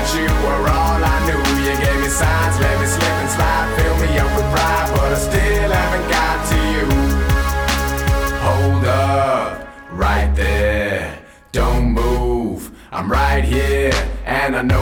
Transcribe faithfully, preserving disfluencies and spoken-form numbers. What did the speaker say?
you were all I knew. You gave me signs, let me slip and slide, fill me up with pride, but I still haven't got to you. Hold up, right there, don't move, I'm right here, and I know